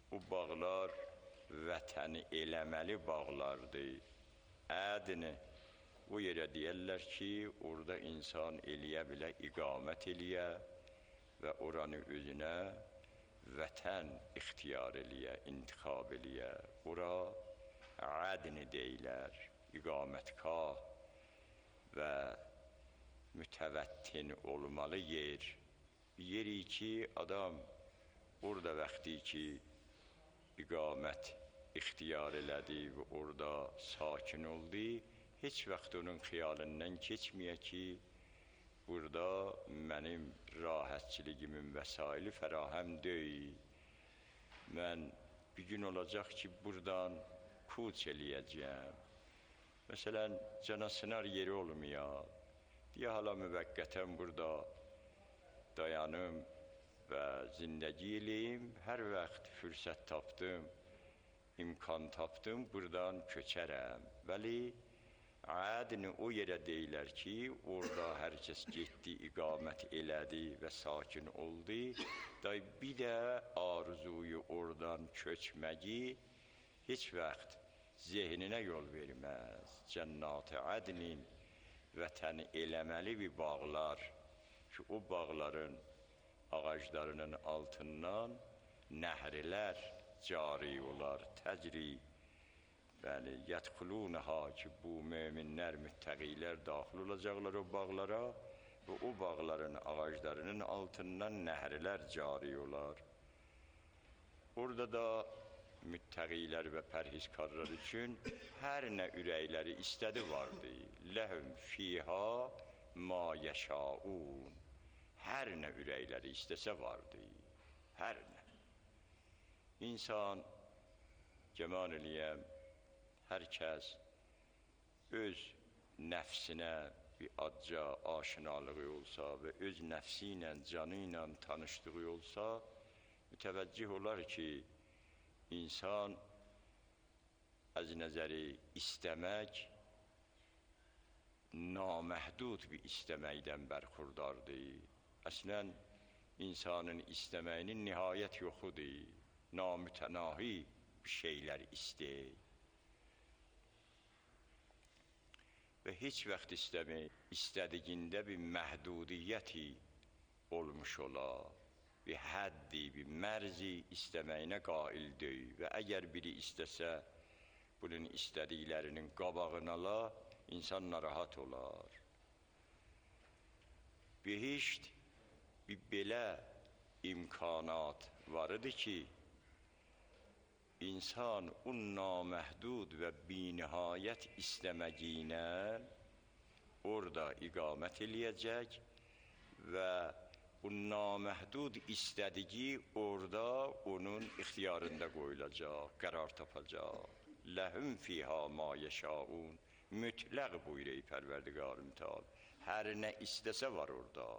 bu bağlar vətəni eləməli bağlardır. Ədini bu yerə deyərlər ki, orada insan eləyə bilə, iqamət eləyə və oranı özünə vətən ixtiyar eləyə, intiqab eləyə. Ora ədini deyilər, iqamətgah və mütəvəttin olmalı yer. Yeri ki, adam orada vaxtı ki, iqamət ixtiyar elədi və orada sakin oldu, heç vaxt onun xiyalından keçməyə ki, burada mənim rahatçiligimin vəsaili fərahəm deyil. Mən bir gün olacaq ki, buradan kuç eləyəcəm. Məsələn, canasınar yeri olmayaq. Deyə hala müvəqqətən burada dayanım və zindəgi eləyim. Hər vaxt fürsət tapdım, imkan tapdım, buradan köçərəm. Vəli, ədini o yerə deyilər ki, orada hər kəs getdi, iqamət elədi və sakin oldu. Bir də arzuyu oradan köçməyi heç vaxt zehninə yol verməz. Cənnat-ı ədnin vətəni eləməli bir bağlar ki, o bağların ağaclarının altından nəhrilər cari olar, təcri. Bəli, yədxulunəha ki, bu möminlər, müttəqilər daxil olacaqlar o bağlara və o bağların ağaclarının altından nəhrilər cari olar. Orada da müttəqilər və pərhizkarlar üçün hər nə ürəkləri istədi vardı. Ləhum fiha ma yəşaun. Hər nə ürəkləri istəsə vardı. Hər nə. İnsan cəman eləyəm, hər kəs öz nəfsinə bir adca aşinalığı olsa və öz nəfsi ilə, canı ilə tanışdığı olsa, mütəvəccih olar ki, insan az nəzəri istəmək naməhdud bir istəməkdən bərxurdardır. Əslən, insanın istəməyinin nihayət yoxudur. Namütənahi bir şeylər istəyir. Və heç vaxt istədiyində bir məhdudiyyəti olmuş ola, bir həddi, bir mərzi istəməyinə qail deyil. Və əgər biri istəsə, bunun istədiklərinin qabağını ala, insan narahat olar. Behişt bir belə imkanat var idi ki, İnsan o naməhdud və binihayət istəməyinə orada iqamət eləyəcək və o naməhdud istədiyi orada onun ixtiyarında qoyulacaq, qərar tapacaq. Ləhum fiha ma yəşaun. Mütləq buyuruyor Pərverdigar mütəal. Hər nə istəsə var orada.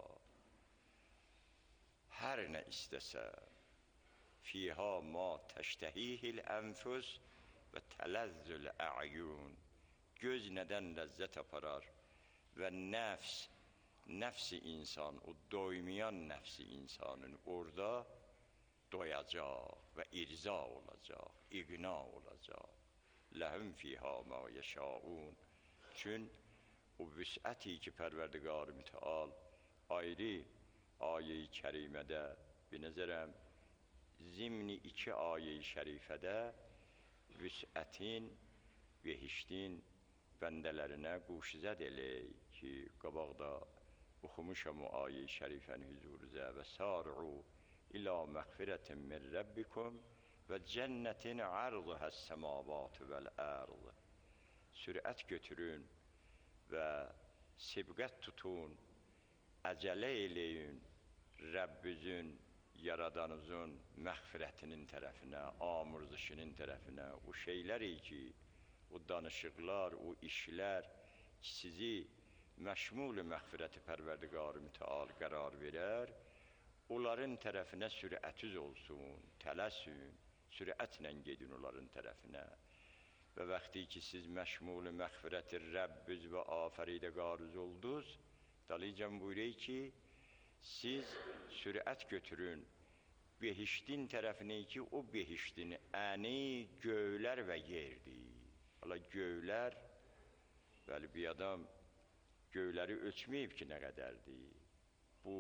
Hər nə istəsə. Fiha ma təştəhihil ənfus və tələzzül ə'yun. Göz nədən ləzzət aparar və nəfsi insan, o doymayan nəfsi insanın orada doyacaq və irza olacaq, iqna olacaq. Ləhum fiha ma yəşaun. Çün o vüsəti ki, Pərverdigar mütəal ayrı ayə-i kərimədə binəzərəm, zimni 2 ayə-i şərifədə vüsətin, behiştin bəndələrinə quşizəd elək ki, qabaqda oxumuşam o ayə-i şərifəni hüzuruzə və sari'u ilə məğfirətin min Rabbikum və cənnətin ərzuhəs səmavatı vəl-ərz. Sürət götürün və sibqət tutun, əcələ eləyin Rəbbüzün, Yaradanızın məğfirətinin tərəfinə, amurzuşinin tərəfinə, o şeyləri ki, o danışıqlar, o işlər ki, sizi məşmul-i məğfirəti Pərverdigar-ı mütəal qərar verər, onların tərəfinə sürətiz olsun, tələsün, sürətlə gedin onların tərəfinə. Və vaxtı ki, siz məşmul-i məğfirəti Rəbbüz və afəridəgarız oldunuz, dalıcan buyuruyor ki, siz sürət götürün behiştin tərəfinə ki, o behiştin əni göylər və yerdir. Hala göylər, bəli bir adam göyləri ölçməyib ki, nə qədərdir. Bu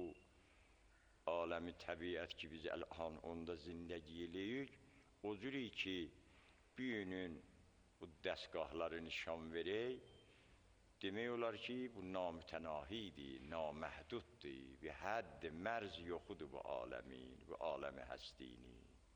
aləmi təbiət ki, biz əlhan onda zindəgi eləyik, o cürü ki, bir günün bu dəstgahları nişan verək, demək olar ki, bu namütənahidir, naməhduddur, bir hədd, mərz yoxudur bu aləmin, bu aləmi həstini.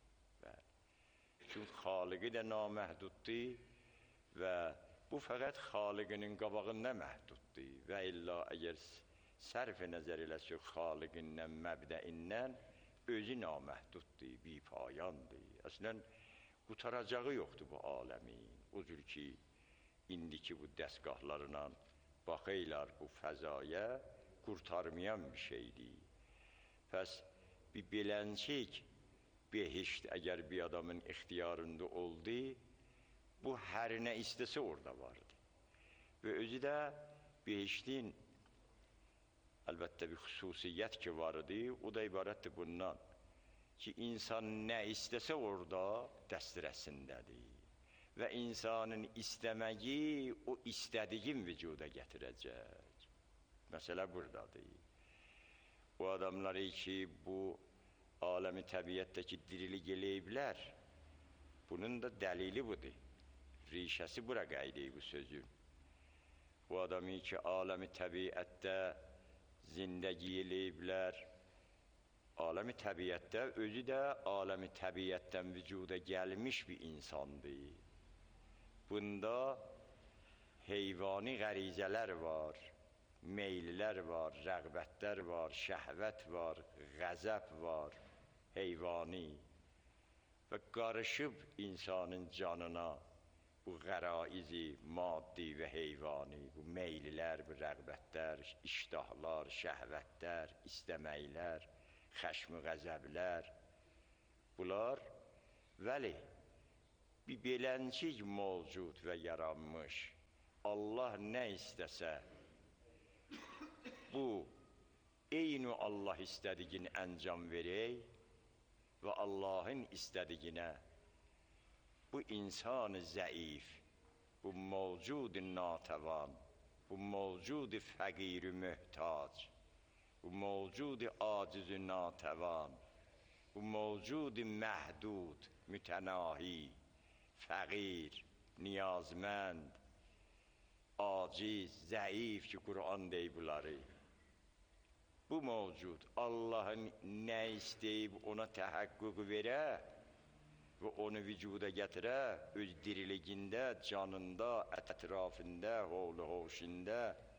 Çünki xaliqi də naməhduddur və bu fəqət xaliqinin qabağında məhduddur və illa əgər sərf-i nəzər eləsə xaliqindən, məbdəindən özü naməhduddur, bipayandır. Əslən, qutaracağı yoxdur bu aləmin. O cür ki, indiki bu dəstgahlarla baxaylar bu fəzaya qurtarmayan bir şeydir. Pəs bir beləncik behişt əgər bir adamın ixtiyarında oldu, bu hər nə istəsə orada vardı. Və özü də behiştin əlbəttə bir xüsusiyyət ki vardı, o da ibarətdir bundan ki, insan nə istəsə orada dəstərəsindədir. Və insanın istəməyi o istədiyin vücuda gətirəcək. Məsələ buradadır. O adamları ki, bu aləmi təbiətdəki dirilik eləyiblər, bunun da dəlili budur. Rişəsi bura qaydı bu sözün. O adamı ki, aləmi təbiətdə zindəgi eləyiblər, aləmi təbiətdə özü də aləmi təbiətdən vücuda gəlmiş bir insandır. Bunda heyvani qərizələr var, meyllər var, rəğbətlər var, şəhvət var, qəzəb var, heyvani və qarışıb insanın canına bu qəraizi, maddi və heyvani, bu meyllər, bu rəğbətlər, iştahlar, şəhvətlər, istəməklər, xəşm-i qəzəblər, bunlar vəli bir beləncik mövcud və yaranmış. Allah nə istəsə, bu eyni Allah istədiyin əncam verək və Allahın istədiyinə bu insan zəif, bu mövcud natəvan, bu mövcud fəqir-i möhtac, bu mövcud aciz-i natəvan, bu mövcud məhdud, mütənahi, fəqir, niyazmənd, aciz, zəif ki, Qur'an deyib bunları. Bu mövcud Allahın nə istəyib ona təhəqqüq verə və onu vücuda gətirə, öz diriligində, canında, ətrafında, hovlu hoşunda.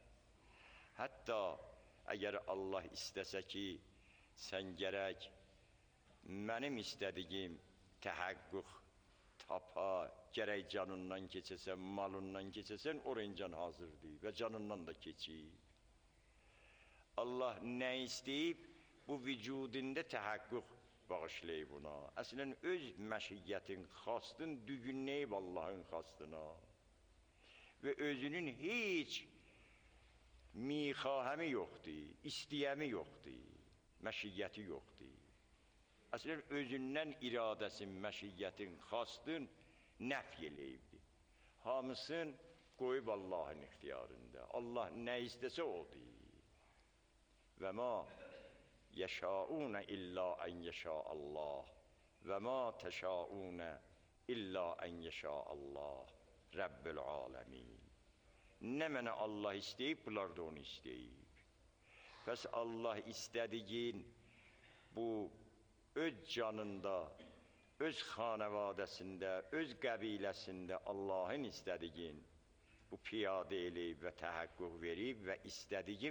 Hətta əgər Allah istəsə ki, sən gərək mənim istədiyim təhəqqüq tapa, gərək canından keçəsən, malından keçəsən, orayıncan hazırdır və canından da keçib. Allah nə istəyib, bu vücudunda təhəqqüq bağışlayıb ona. Əslən, öz məşiyyətin, xastın dügünləyib Allahın xastına və özünün heç mixahəmi yoxdur, istəyəmi yoxdur, məşiyyəti yoxdur. Əslən, özündən iradəsin, məşiyyətin, xastın nəf eləyibdir. Hamısın qoyub Allahın ixtiyarında. Allah nə istəsə odur. Və ma yəşaunə illə ən yəşa Allah və ma təşaunə illə ən yəşa Allah Rəbbül aləmin. Nə mənə Allah istəyib, bunlar da onu istəyib. Pəs Allah istədiyin bu öz canında, öz xanəvadəsində, öz qəbiləsində Allahın istədiyin bu piyadə eləyib və təhəqqüq verib və istədiyin